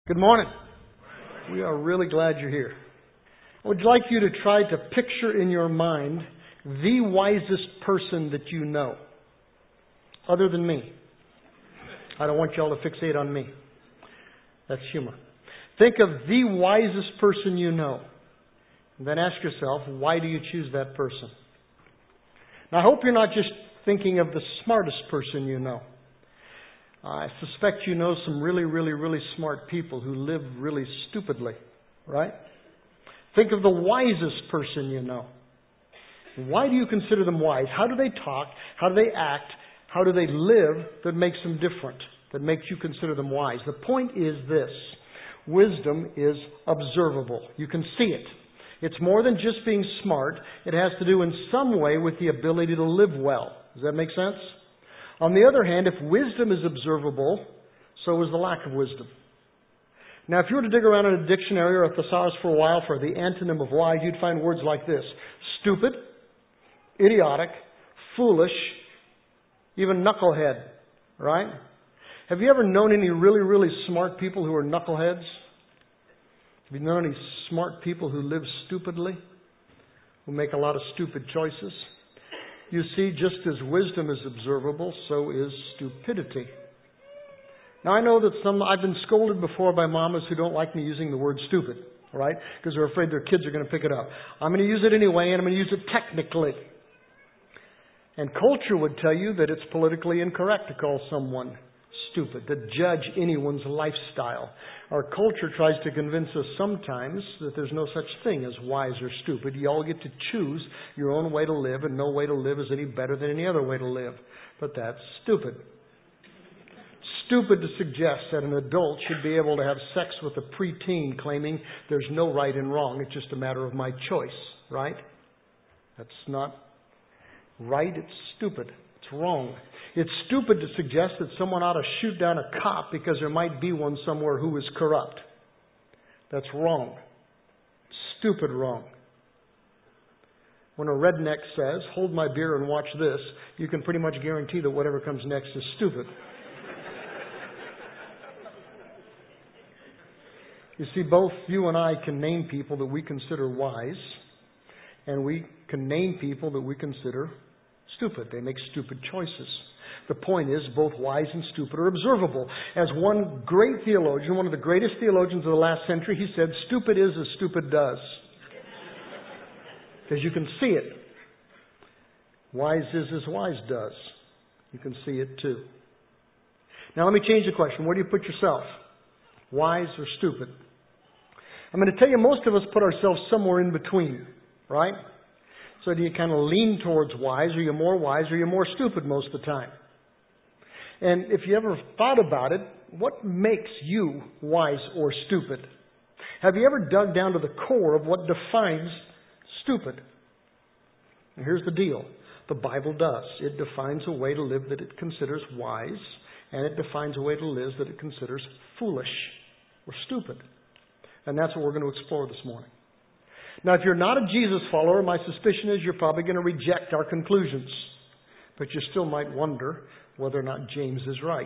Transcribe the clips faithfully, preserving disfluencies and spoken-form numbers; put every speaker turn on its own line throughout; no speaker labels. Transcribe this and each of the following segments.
Good morning. We are really glad you're here. I would like you to try to picture in your mind the wisest person that you know, other than me. I don't want y'all to fixate on me. That's humor. Think of the wisest person you know. And then ask yourself, why do you choose that person? Now, I hope you're not just thinking of the smartest person you know. I suspect you know some really, really, really smart people who live really stupidly, right? Think of the wisest person you know. Why do you consider them wise? How do they talk? How do they act? How do they live that makes them different, that makes you consider them wise? The point is this. Wisdom is observable. You can see it. It's more than just being smart. It has to do in some way with the ability to live well. Does that make sense? On the other hand, if wisdom is observable, so is the lack of wisdom. Now, if you were to dig around in a dictionary or a thesaurus for a while for the antonym of wise, you'd find words like this: stupid, idiotic, foolish, even knucklehead, right? Have you ever known any really, really smart people who are knuckleheads? Have you known any smart people who live stupidly, who make a lot of stupid choices? You see, just as wisdom is observable, so is stupidity. Now, I know that some, I've been scolded before by mamas who don't like me using the word stupid, right? Because they're afraid their kids are going to pick it up. I'm going to use it anyway, and I'm going to use it technically. And culture would tell you that it's politically incorrect to call someone stupid, to judge anyone's lifestyle. Our culture tries to convince us sometimes that there's no such thing as wise or stupid. You all get to choose your own way to live, and no way to live is any better than any other way to live. But that's stupid. Stupid to suggest that an adult should be able to have sex with a preteen claiming there's no right and wrong. It's just a matter of my choice, right? That's not right. It's stupid. It's wrong. It's stupid to suggest that someone ought to shoot down a cop because there might be one somewhere who is corrupt. That's wrong. Stupid wrong. When a redneck says, "Hold my beer and watch this," you can pretty much guarantee that whatever comes next is stupid. You see, both you and I can name people that we consider wise, and we can name people that we consider stupid. They make stupid choices. The point is, both wise and stupid are observable. As one great theologian, one of the greatest theologians of the last century, he said, stupid is as stupid does. Because you can see it. Wise is as wise does. You can see it too. Now let me change the question. Where do you put yourself? Wise or stupid? I'm going to tell you, most of us put ourselves somewhere in between, right? So do you kind of lean towards wise? Are you more wise or are you more stupid most of the time? And if you ever thought about it, what makes you wise or stupid? Have you ever dug down to the core of what defines stupid? And here's the deal. The Bible does. It defines a way to live that it considers wise, and it defines a way to live that it considers foolish or stupid. And that's what we're going to explore this morning. Now, if you're not a Jesus follower, my suspicion is you're probably going to reject our conclusions. But you still might wonder whether or not James is right.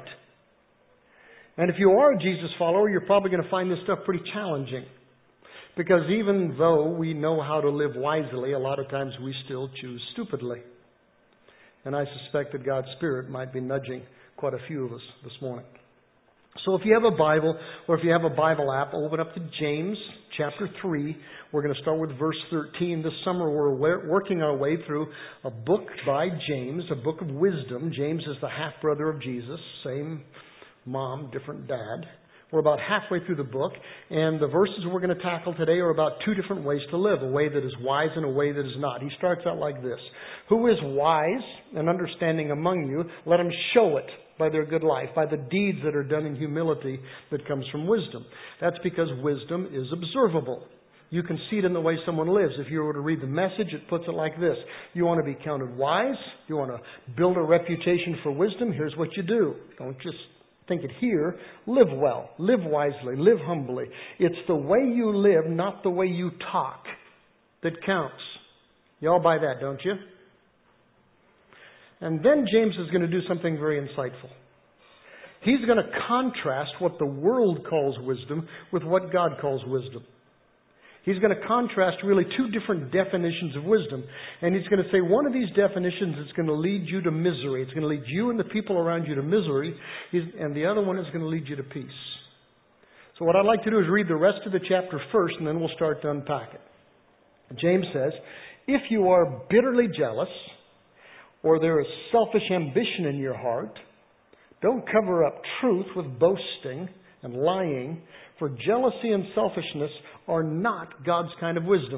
And if you are a Jesus follower, you're probably going to find this stuff pretty challenging. Because even though we know how to live wisely, a lot of times we still choose stupidly. And I suspect that God's Spirit might be nudging quite a few of us this morning. So if you have a Bible, or if you have a Bible app, open up to James chapter three. We're going to start with verse thirteen. This summer we're working our way through a book by James, a book of wisdom. James is the half-brother of Jesus, same mom, different dad. We're about halfway through the book, and the verses we're going to tackle today are about two different ways to live, a way that is wise and a way that is not. He starts out like this: "Who is wise and understanding among you? Let him show it by their good life, by the deeds that are done in humility that comes from wisdom." That's because wisdom is observable. You can see it in the way someone lives. If you were to read the Message, it puts it like this: you want to be counted wise, you want to build a reputation for wisdom, here's what you do. Don't just think it here. Live well, live wisely, live humbly. It's the way you live, not the way you talk, that counts. You all buy that, don't you? And then James is going to do something very insightful. He's going to contrast what the world calls wisdom with what God calls wisdom. He's going to contrast really two different definitions of wisdom. And he's going to say one of these definitions is going to lead you to misery. It's going to lead you and the people around you to misery. And the other one is going to lead you to peace. So what I'd like to do is read the rest of the chapter first, and then we'll start to unpack it. James says, if you are bitterly jealous, or there is selfish ambition in your heart, don't cover up truth with boasting and lying, for jealousy and selfishness are not God's kind of wisdom.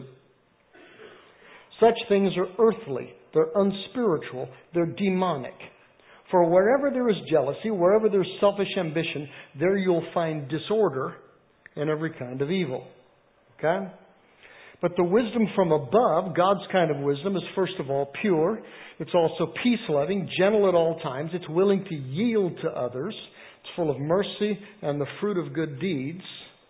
Such things are earthly, they're unspiritual, they're demonic. For wherever there is jealousy, wherever there's selfish ambition, there you'll find disorder and every kind of evil. Okay? But the wisdom from above, God's kind of wisdom, is first of all pure. It's also peace-loving, gentle at all times. It's willing to yield to others. It's full of mercy and the fruit of good deeds.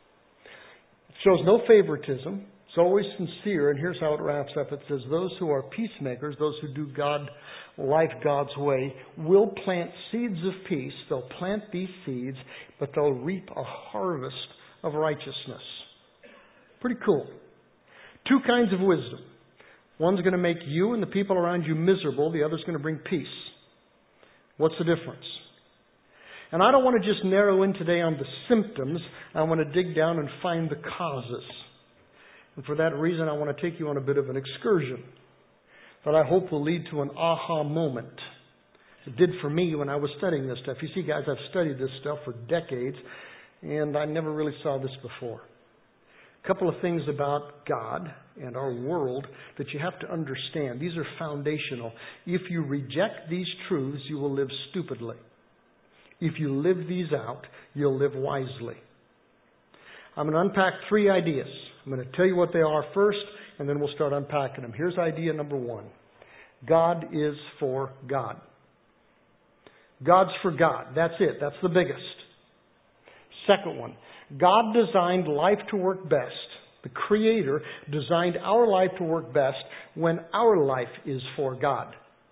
It shows no favoritism. It's always sincere. And here's how it wraps up. It says, those who are peacemakers, those who do God, life God's way, will plant seeds of peace. They'll plant these seeds, but they'll reap a harvest of righteousness. Pretty cool. Two kinds of wisdom. One's going to make you and the people around you miserable. The other's going to bring peace. What's the difference? And I don't want to just narrow in today on the symptoms. I want to dig down and find the causes. And for that reason, I want to take you on a bit of an excursion that I hope will lead to an aha moment. It did for me when I was studying this stuff. You see, guys, I've studied this stuff for decades, and I never really saw this before. A couple of things about God and our world that you have to understand. These are foundational. If you reject these truths, you will live stupidly. If you live these out, you'll live wisely. I'm going to unpack three ideas. I'm going to tell you what they are first, and then we'll start unpacking them. Here's idea number one. God is for God. God's for God. That's it. That's the biggest. Second one. God designed life to work best. The Creator designed our life to work best when our life is for God,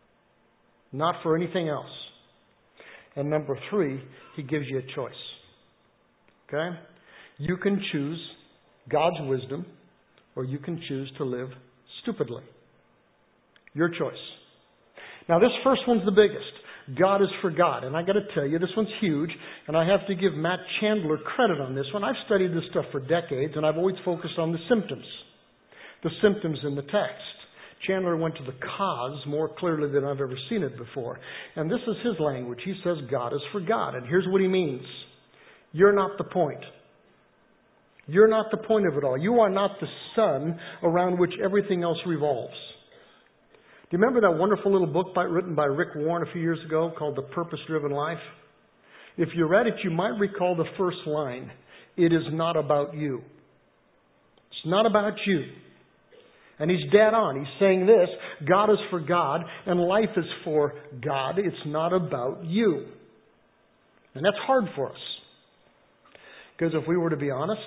not for anything else. And number three, He gives you a choice. Okay? You can choose God's wisdom, or you can choose to live stupidly. Your choice. Now, this first one's the biggest. God is for God. And I got to tell you, this one's huge, and I have to give Matt Chandler credit on this one. I've studied this stuff for decades, and I've always focused on the symptoms. The symptoms in the text. Chandler went to the cause more clearly than I've ever seen it before. And this is his language. He says God is for God. And here's what he means. You're not the point. You're not the point of it all. You are not the sun around which everything else revolves. Do you remember that wonderful little book by, written by Rick Warren a few years ago called The Purpose-Driven Life? If you read it, you might recall the first line. It is not about you. It's not about you. And he's dead on. He's saying this, God is for God and life is for God. It's not about you. And that's hard for us. Because if we were to be honest,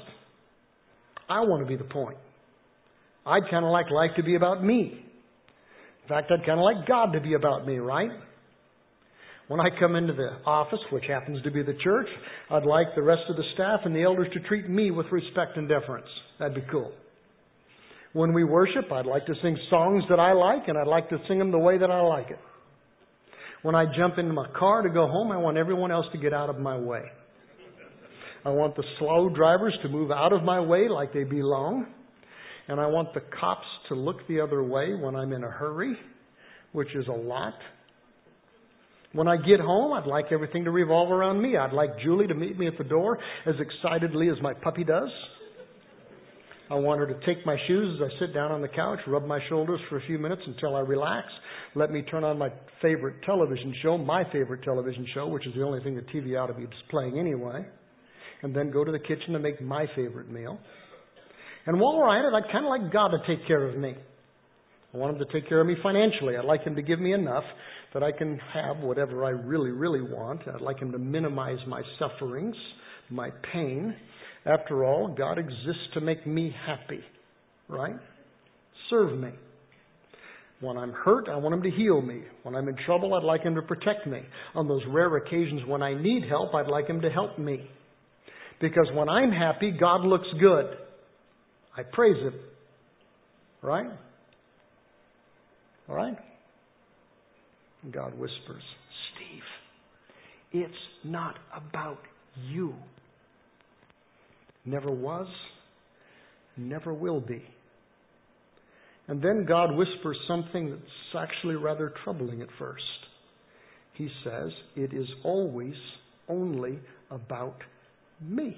I want to be the point. I'd kind of like life to be about me. In fact, I'd kind of like God to be about me, right? When I come into the office, which happens to be the church, I'd like the rest of the staff and the elders to treat me with respect and deference. That'd be cool. When we worship, I'd like to sing songs that I like, and I'd like to sing them the way that I like it. When I jump into my car to go home, I want everyone else to get out of my way. I want the slow drivers to move out of my way like they belong. And I want the cops to look the other way when I'm in a hurry, which is a lot. When I get home, I'd like everything to revolve around me. I'd like Julie to meet me at the door as excitedly as my puppy does. I want her to take my shoes as I sit down on the couch, rub my shoulders for a few minutes until I relax. Let me turn on my favorite television show, my favorite television show, which is the only thing the T V ought to be displaying anyway. And then go to the kitchen to make my favorite meal. And while we're at it, I'd kind of like God to take care of me. I want Him to take care of me financially. I'd like Him to give me enough that I can have whatever I really, really want. I'd like Him to minimize my sufferings, my pain. After all, God exists to make me happy, right? Serve me. When I'm hurt, I want Him to heal me. When I'm in trouble, I'd like Him to protect me. On those rare occasions when I need help, I'd like Him to help me. Because when I'm happy, God looks good. I praise Him. Right? All right? And God whispers, Steve, it's not about you. Never was, never will be. And then God whispers something that's actually rather troubling at first. He says, it is always only about me.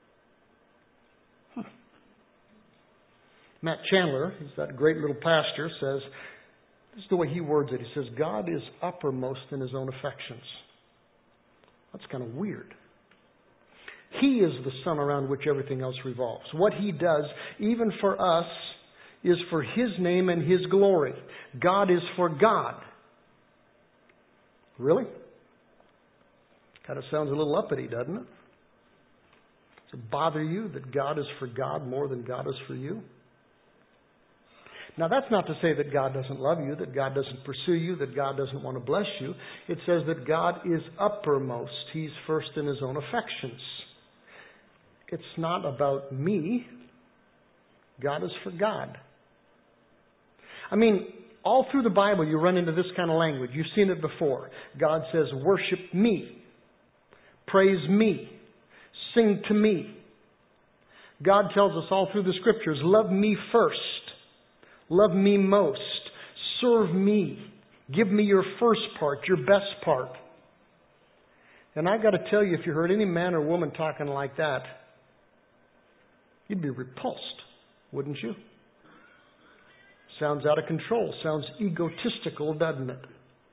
Huh. Matt Chandler, he's that great little pastor, says, this is the way he words it. He says, God is uppermost in His own affections. That's kind of weird. He is the sun around which everything else revolves. What He does, even for us, is for His name and His glory. God is for God. Really? Kind of sounds a little uppity, doesn't it? Does it bother you that God is for God more than God is for you? Now, that's not to say that God doesn't love you, that God doesn't pursue you, that God doesn't want to bless you. It says that God is uppermost. He's first in His own affections. It's not about me. God is for God. I mean, all through the Bible you run into this kind of language. You've seen it before. God says, worship me. Praise me. Sing to me. God tells us all through the Scriptures, love me first. Love me most. Serve me. Give me your first part, your best part. And I've got to tell you, if you heard any man or woman talking like that, you'd be repulsed, wouldn't you? Sounds out of control. Sounds egotistical, doesn't it?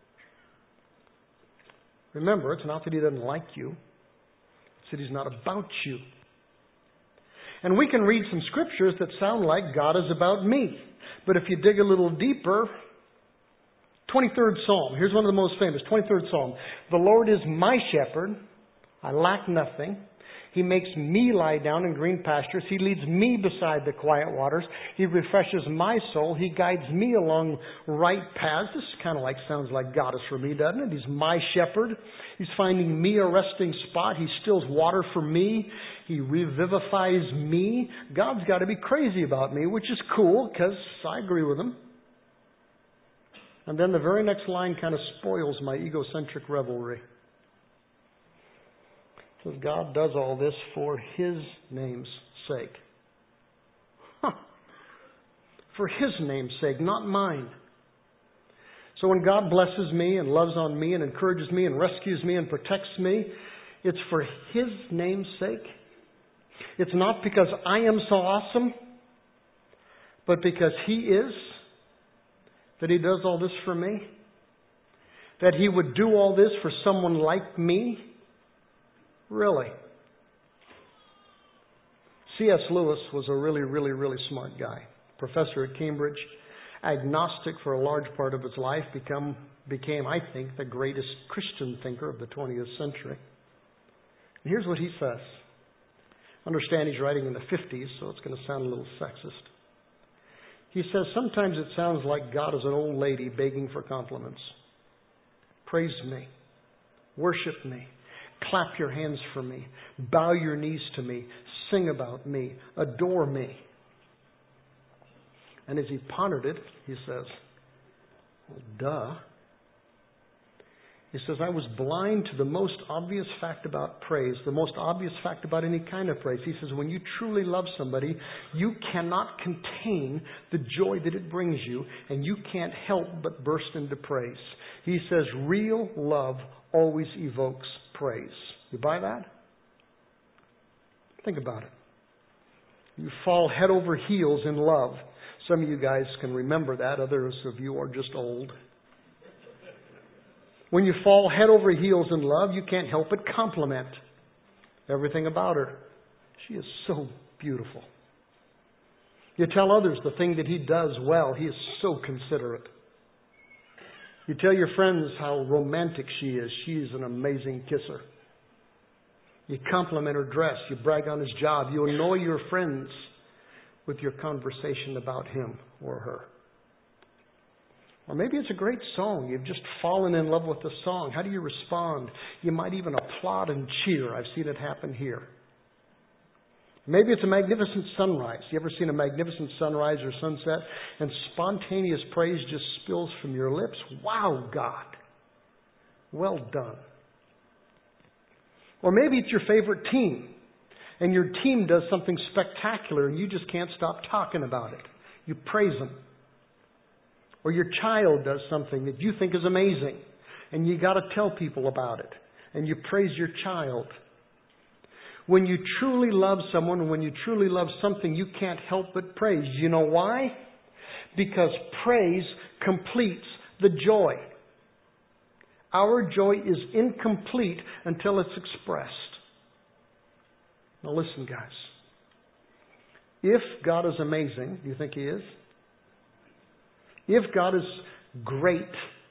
Remember, it's not that He doesn't like you. It's that He's not about you. And we can read some scriptures that sound like God is about me. But if you dig a little deeper, twenty-third Psalm. Here's one of the most famous. twenty-third Psalm. The Lord is my shepherd. I lack nothing. He makes me lie down in green pastures. He leads me beside the quiet waters. He refreshes my soul. He guides me along right paths. This kind of like sounds like God is for me, doesn't it? He's my shepherd. He's finding me a resting spot. He stills water for me. He revivifies me. God's got to be crazy about me, which is cool because I agree with Him. And then the very next line kind of spoils my egocentric revelry. It says God does all this for His name's sake. Huh. For His name's sake, not mine. So when God blesses me and loves on me and encourages me and rescues me and protects me, it's for His name's sake. It's not because I am so awesome, but because He is, that He does all this for me. That He would do all this for someone like me. Really? C S Lewis was a really, really, really smart guy. Professor at Cambridge. Agnostic for a large part of his life. Become, became, I think, the greatest Christian thinker of the twentieth century. And here's what he says. Understand he's writing in the fifties, so it's going to sound a little sexist. He says, sometimes it sounds like God is an old lady begging for compliments. Praise me. Worship me. Clap your hands for me. Bow your knees to me. Sing about me. Adore me. And as he pondered it, he says, well, duh. He says, I was blind to the most obvious fact about praise, the most obvious fact about any kind of praise. He says, when you truly love somebody, you cannot contain the joy that it brings you, and you can't help but burst into praise. He says, real love always evokes praise. You buy that? Think about it. You fall head over heels in love. Some of you guys can remember that. Others of you are just old. When you fall head over heels in love, you can't help but compliment everything about her. She is so beautiful. You tell others the thing that he does well. He is so considerate. You tell your friends how romantic she is. She is an amazing kisser. You compliment her dress. You brag on his job. You annoy your friends with your conversation about him or her. Or maybe it's a great song. You've just fallen in love with the song. How do you respond? You might even applaud and cheer. I've seen it happen here. Maybe it's a magnificent sunrise. You ever seen a magnificent sunrise or sunset and spontaneous praise just spills from your lips? Wow, God. Well done. Or maybe it's your favorite team and your team does something spectacular and you just can't stop talking about it. You praise them. Or your child does something that you think is amazing and you got to tell people about it and you praise your child. When you truly love someone, when you truly love something, you can't help but praise. You know why? Because praise completes the joy. Our joy is incomplete until it's expressed. Now listen, guys. If God is amazing, do you think He is? If God is great,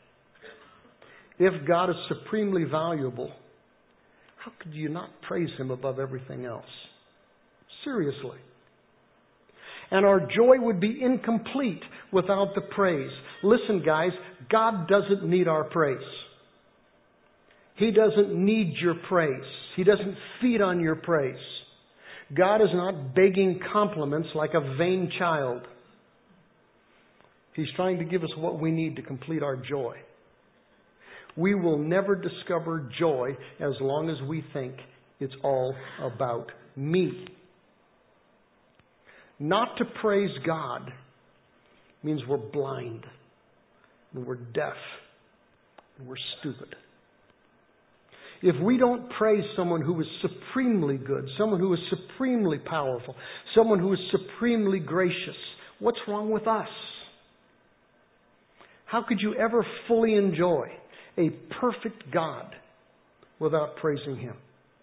if God is supremely valuable, how could you not praise Him above everything else? Seriously. And our joy would be incomplete without the praise. Listen, guys, God doesn't need our praise. He doesn't need your praise. He doesn't feed on your praise. God is not begging compliments like a vain child. He's trying to give us what we need to complete our joy. We will never discover joy as long as we think it's all about me. Not to praise God means we're blind, and we're deaf, and we're stupid. If we don't praise someone who is supremely good, someone who is supremely powerful, someone who is supremely gracious, what's wrong with us? How could you ever fully enjoy a perfect God without praising Him?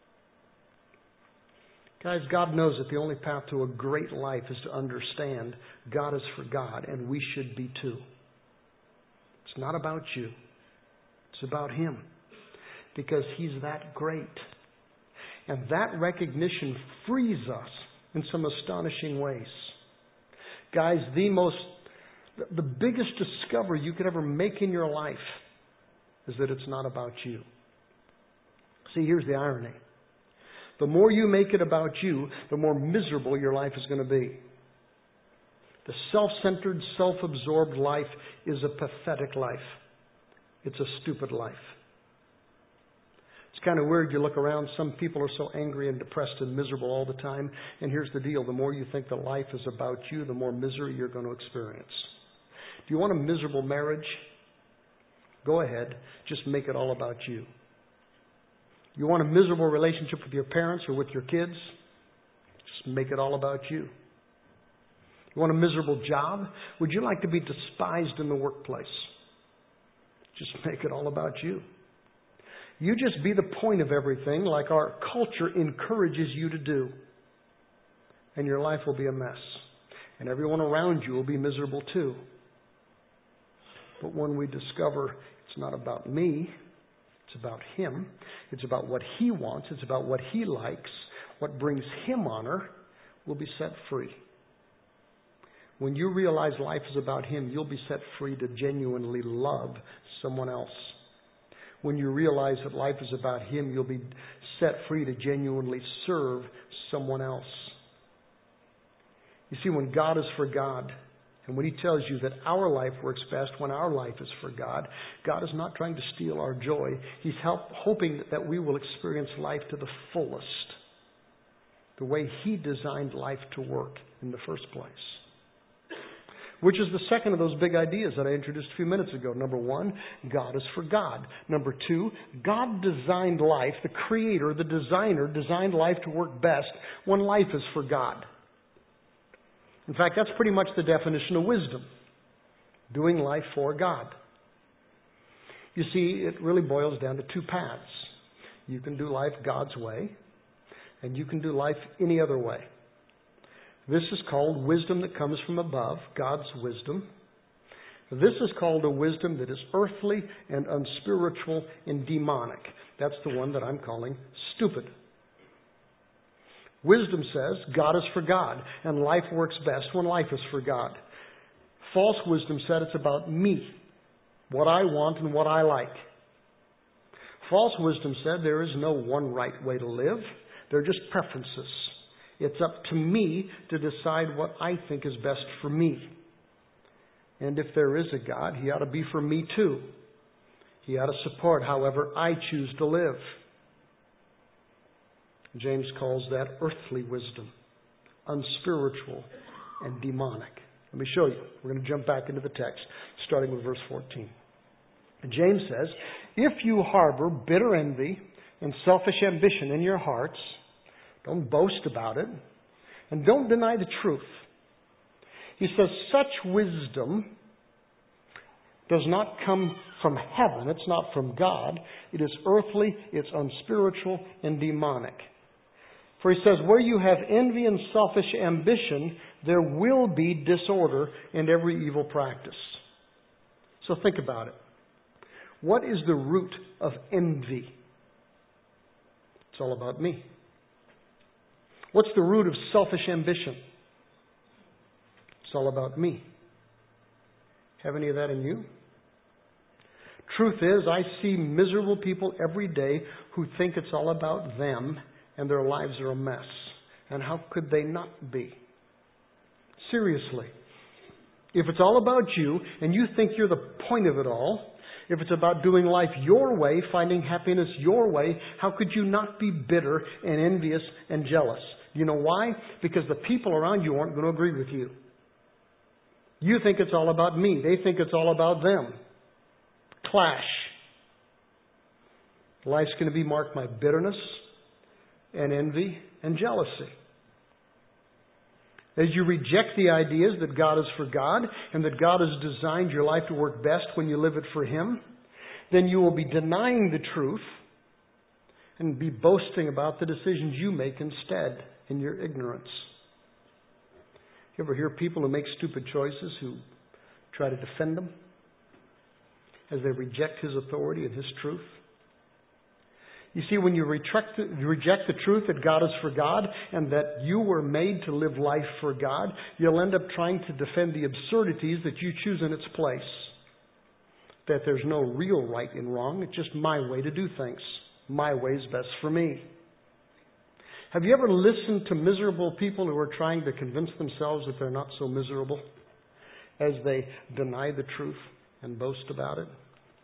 Guys, God knows that the only path to a great life is to understand God is for God, and we should be too. It's not about you. It's about Him. Because He's that great. And that recognition frees us in some astonishing ways. Guys, the most, the biggest discovery you could ever make in your life is that it's not about you. See, here's the irony. The more you make it about you, the more miserable your life is going to be. The self-centered, self-absorbed life is a pathetic life. It's a stupid life. It's kind of weird. You look around, some people are so angry and depressed and miserable all the time. And here's the deal. The more you think that life is about you, the more misery you're going to experience. Do you want a miserable marriage? Go ahead. Just make it all about you. You want a miserable relationship with your parents or with your kids? Just make it all about you. You want a miserable job? Would you like to be despised in the workplace? Just make it all about you. You just be the point of everything like our culture encourages you to do. And your life will be a mess. And everyone around you will be miserable too. But when we discover it's not about me, it's about Him, it's about what He wants, it's about what He likes, what brings Him honor, we'll be set free. When you realize life is about Him, you'll be set free to genuinely love someone else. When you realize that life is about Him, you'll be set free to genuinely serve someone else. You see, when God is for God, and when He tells you that our life works best when our life is for God, God is not trying to steal our joy. He's help, hoping that we will experience life to the fullest, the way He designed life to work in the first place. Which is the second of those big ideas that I introduced a few minutes ago. Number one, God is for God. Number two, God designed life, the Creator, the designer, designed life to work best when life is for God. In fact, that's pretty much the definition of wisdom. Doing life for God. You see, it really boils down to two paths. You can do life God's way, and you can do life any other way. This is called wisdom that comes from above, God's wisdom. This is called a wisdom that is earthly and unspiritual and demonic. That's the one that I'm calling stupid. Wisdom says God is for God, and life works best when life is for God. False wisdom said it's about me, what I want and what I like. False wisdom said there is no one right way to live. They're just preferences. It's up to me to decide what I think is best for me. And if there is a God, He ought to be for me too. He ought to support however I choose to live. James calls that earthly wisdom, unspiritual and demonic. Let me show you. We're going to jump back into the text, starting with verse fourteen. And James says, if you harbor bitter envy and selfish ambition in your hearts, don't boast about it, and don't deny the truth. He says, such wisdom does not come from heaven. It's not from God. It is earthly, it's unspiritual, and demonic. For he says, where you have envy and selfish ambition, there will be disorder and every evil practice. So think about it. What is the root of envy? It's all about me. What's the root of selfish ambition? It's all about me. Have any of that in you? Truth is, I see miserable people every day who think it's all about them and their lives are a mess. And how could they not be? Seriously. If it's all about you and you think you're the point of it all, if it's about doing life your way, finding happiness your way, how could you not be bitter and envious and jealous? You know why? Because the people around you aren't going to agree with you. You think it's all about me. They think it's all about them. Clash. Life's going to be marked by bitterness and envy and jealousy. As you reject the ideas that God is for God and that God has designed your life to work best when you live it for Him, then you will be denying the truth and be boasting about the decisions you make instead in your ignorance. You ever hear people who make stupid choices who try to defend them as they reject His authority and His truth? You see, when you reject the, you reject the truth that God is for God and that you were made to live life for God, you'll end up trying to defend the absurdities that you choose in its place. That there's no real right and wrong. It's just my way to do things. My way is best for me. Have you ever listened to miserable people who are trying to convince themselves that they're not so miserable as they deny the truth and boast about it?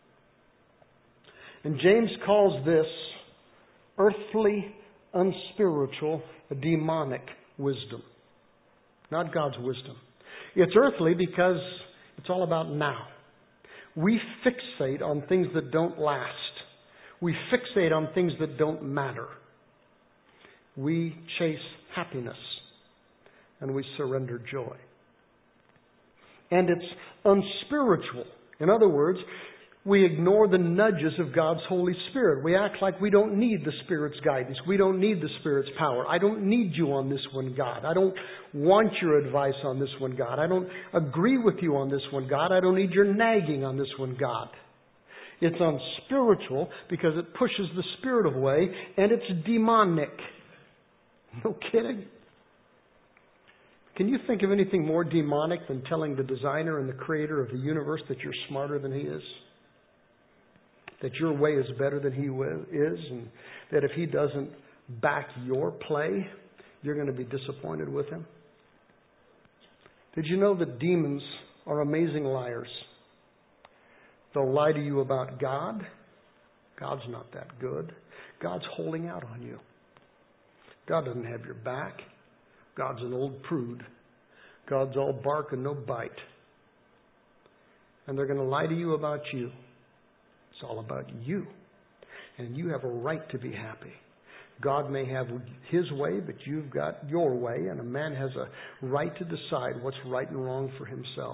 And James calls this earthly, unspiritual, demonic wisdom. Not God's wisdom. It's earthly because it's all about now. We fixate on things that don't last. We fixate on things that don't matter. We chase happiness and we surrender joy. And it's unspiritual. In other words, we ignore the nudges of God's Holy Spirit. We act like we don't need the Spirit's guidance. We don't need the Spirit's power. I don't need you on this one, God. I don't want your advice on this one, God. I don't agree with you on this one, God. I don't need your nagging on this one, God. It's unspiritual because it pushes the Spirit away, and it's demonic. No kidding. Can you think of anything more demonic than telling the designer and the creator of the universe that you're smarter than he is? That your way is better than he is, and that if he doesn't back your play, you're going to be disappointed with him? Did you know that demons are amazing liars? They'll lie to you about God. God's not that good. God's holding out on you. God doesn't have your back. God's an old prude. God's all bark and no bite. And they're going to lie to you about you. It's all about you. And you have a right to be happy. God may have His way, but you've got your way. And a man has a right to decide what's right and wrong for himself.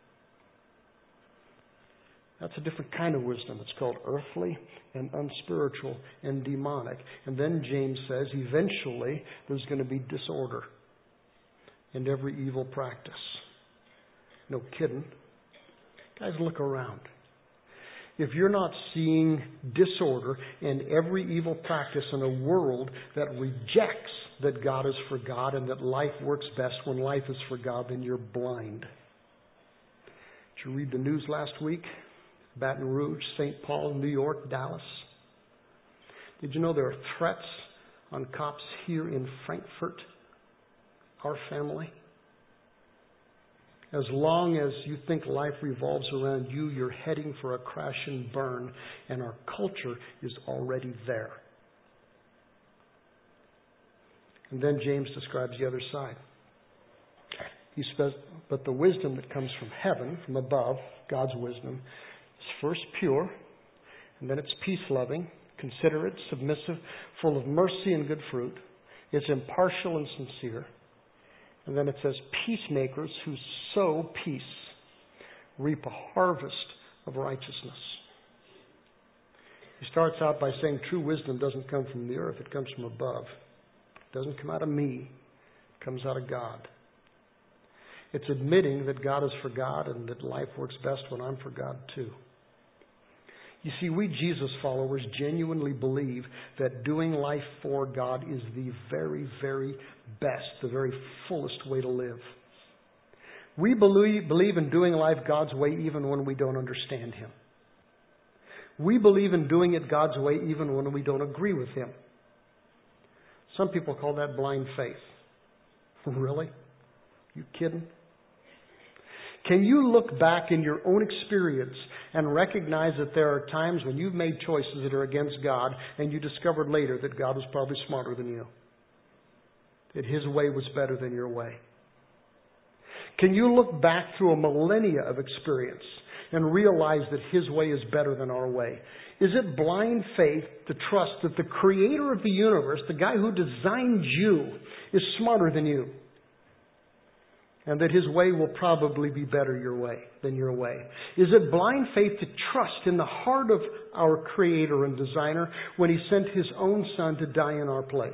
That's a different kind of wisdom. It's called earthly and unspiritual and demonic. And then James says eventually there's going to be disorder and every evil practice. No kidding. Guys, look around. If you're not seeing disorder and every evil practice in a world that rejects that God is for God and that life works best when life is for God, then you're blind. Did you read the news last week? Baton Rouge, Saint Paul, New York, Dallas. Did you know there are threats on cops here in Frankfurt? Our family. As long as you think life revolves around you, you're heading for a crash and burn, and our culture is already there. And then James describes the other side. He says, but the wisdom that comes from heaven, from above, God's wisdom, is first pure, and then it's peace-loving, considerate, submissive, full of mercy and good fruit. It's impartial and sincere. And then it says, peacemakers who sow peace reap a harvest of righteousness. He starts out by saying true wisdom doesn't come from the earth, it comes from above. It doesn't come out of me, it comes out of God. It's admitting that God is for God and that life works best when I'm for God too. You see, we Jesus followers genuinely believe that doing life for God is the very, very best, the very fullest way to live. We believe, believe in doing life God's way even when we don't understand Him. We believe in doing it God's way even when we don't agree with Him. Some people call that blind faith. Really? You kidding? Can you look back in your own experience and recognize that there are times when you've made choices that are against God and you discovered later that God was probably smarter than you? That His way was better than your way? Can you look back through a millennia of experience and realize that His way is better than our way? Is it blind faith to trust that the Creator of the universe, the guy who designed you, is smarter than you? And that His way will probably be better your way than your way? Is it blind faith to trust in the heart of our Creator and Designer when He sent His own Son to die in our place?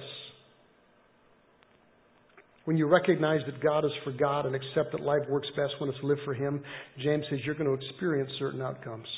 When you recognize that God is for God and accept that life works best when it's lived for Him, James says you're going to experience certain outcomes.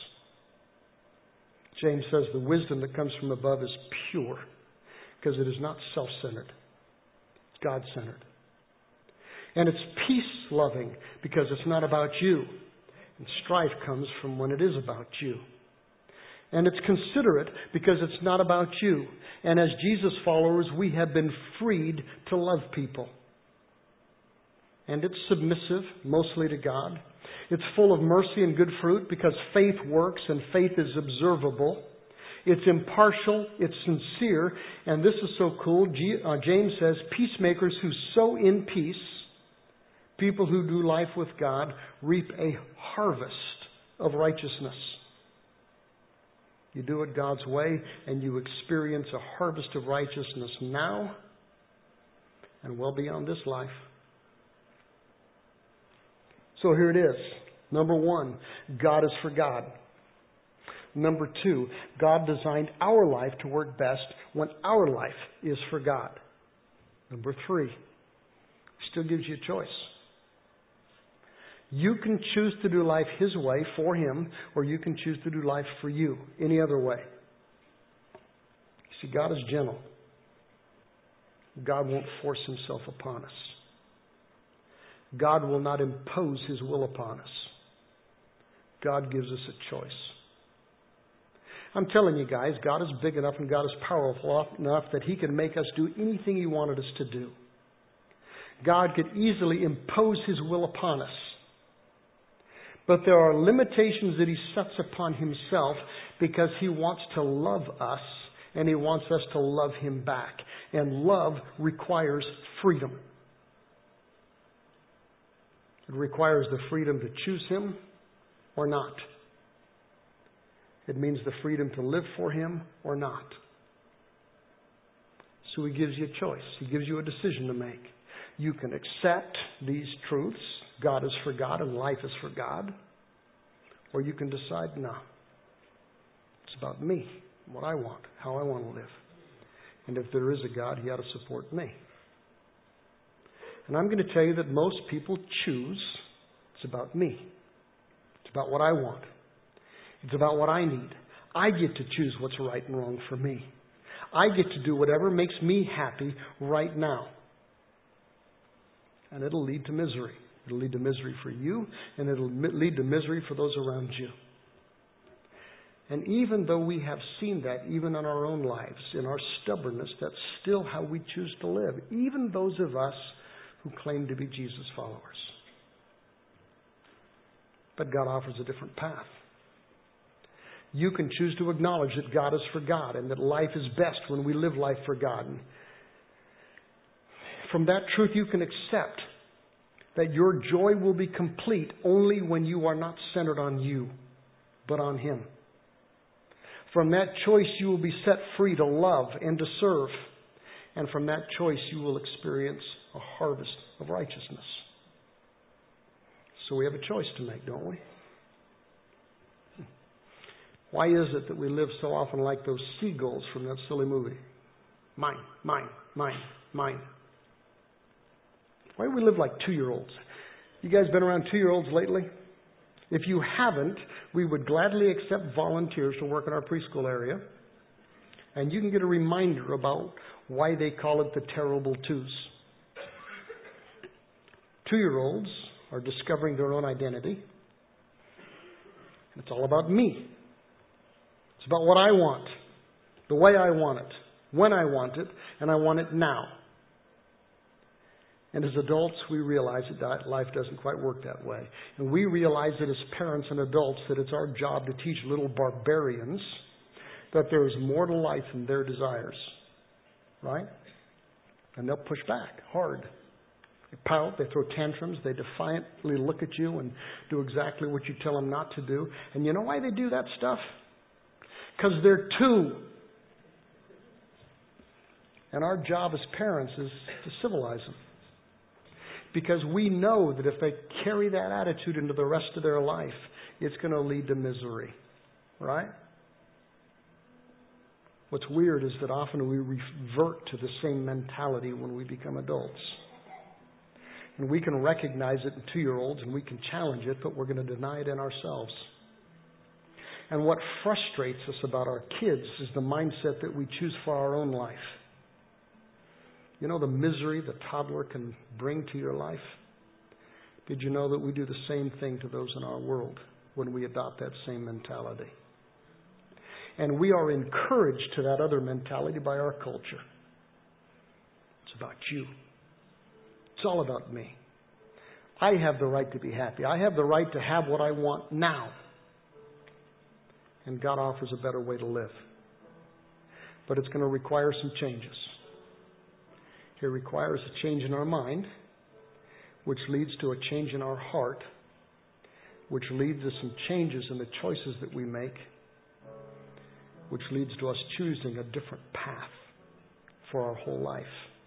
James says the wisdom that comes from above is pure because it is not self-centered. It's God-centered. And it's peace-loving because it's not about you. And strife comes from when it is about you. And it's considerate because it's not about you. And as Jesus followers, we have been freed to love people. And it's submissive, mostly to God. It's full of mercy and good fruit because faith works and faith is observable. It's impartial, it's sincere, and this is so cool. G- uh, James says, peacemakers who sow in peace, people who do life with God, reap a harvest of righteousness. You do it God's way, and you experience a harvest of righteousness now and well beyond this life. So here it is. Number one, God is for God. Number two, God designed our life to work best when our life is for God. Number three, still gives you a choice. You can choose to do life His way for Him, or you can choose to do life for you any other way. You see, God is gentle. God won't force Himself upon us. God will not impose His will upon us. God gives us a choice. I'm telling you guys, God is big enough and God is powerful enough that He can make us do anything He wanted us to do. God could easily impose His will upon us. But there are limitations that He sets upon Himself because He wants to love us and He wants us to love Him back. And love requires freedom. It requires the freedom to choose Him or not. It means the freedom to live for Him or not. So He gives you a choice. He gives you a decision to make. You can accept these truths. God is for God and life is for God. Or you can decide, no. It's about me, what I want, how I want to live. And if there is a God, He ought to support me. And I'm going to tell you that most people choose. It's about me. It's about what I want. It's about what I need. I get to choose what's right and wrong for me. I get to do whatever makes me happy right now. And it'll lead to misery. It'll lead to misery for you, and it'll lead to misery for those around you. And even though we have seen that, even in our own lives, in our stubbornness, that's still how we choose to live. Even those of us who claim to be Jesus followers. But God offers a different path. You can choose to acknowledge that God is for God and that life is best when we live life for God. And from that truth, you can accept that your joy will be complete only when you are not centered on you, but on Him. From that choice, you will be set free to love and to serve. And from that choice, you will experience a harvest of righteousness. So we have a choice to make, don't we? Why is it that we live so often like those seagulls from that silly movie? Mine, mine, mine, mine. Why do we live like two-year-olds? You guys been around two-year-olds lately? If you haven't, we would gladly accept volunteers to work in our preschool area. And you can get a reminder about why they call it the terrible twos. Two-year-olds are discovering their own identity. It's all about me. It's about what I want, the way I want it, when I want it, and I want it now. And as adults, we realize that life doesn't quite work that way. And we realize that as parents and adults that it's our job to teach little barbarians that there is more to life than their desires. Right? And they'll push back hard. They pout, they throw tantrums, they defiantly look at you and do exactly what you tell them not to do. And you know why they do that stuff? Because they're two. And our job as parents is to civilize them. Because we know that if they carry that attitude into the rest of their life, it's going to lead to misery. Right? What's weird is that often we revert to the same mentality when we become adults. And we can recognize it in two-year-olds and we can challenge it, but we're going to deny it in ourselves. And what frustrates us about our kids is the mindset that we choose for our own life. You know the misery the toddler can bring to your life? Did you know that we do the same thing to those in our world when we adopt that same mentality? And we are encouraged to that other mentality by our culture. It's about you. It's all about me. I have the right to be happy. I have the right to have what I want now. And God offers a better way to live. But it's going to require some changes. It requires a change in our mind, which leads to a change in our heart, which leads to some changes in the choices that we make, which leads to us choosing a different path for our whole life.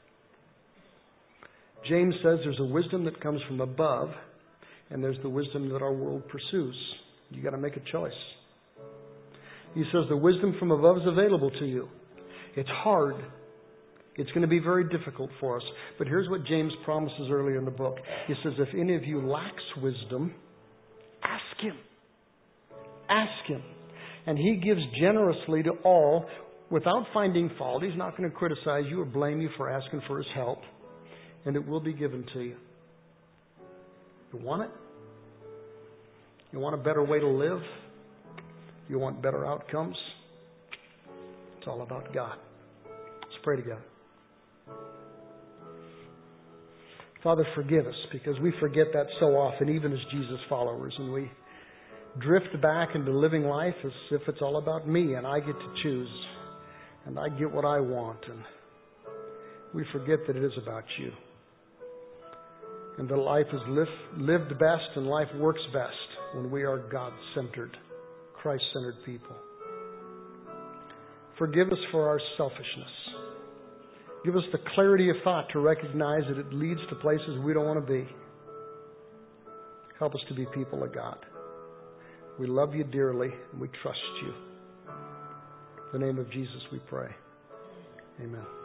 James says there's a wisdom that comes from above, and there's the wisdom that our world pursues. You've got to make a choice. He says the wisdom from above is available to you. It's hard. It's going to be very difficult for us. But here's what James promises earlier in the book. He says, if any of you lacks wisdom, ask Him. Ask Him. And He gives generously to all without finding fault. He's not going to criticize you or blame you for asking for His help. And it will be given to you. You want it? You want a better way to live? You want better outcomes? It's all about God. Let's pray together. Father, forgive us because we forget that so often, even as Jesus followers, and we drift back into living life as if it's all about me and I get to choose and I get what I want, and we forget that it is about you. And that life is lived best and life works best when we are God-centered, Christ-centered people. Forgive us for our selfishness. Give us the clarity of thought to recognize that it leads to places we don't want to be. Help us to be people of God. We love you dearly and we trust you. In the name of Jesus we pray. Amen.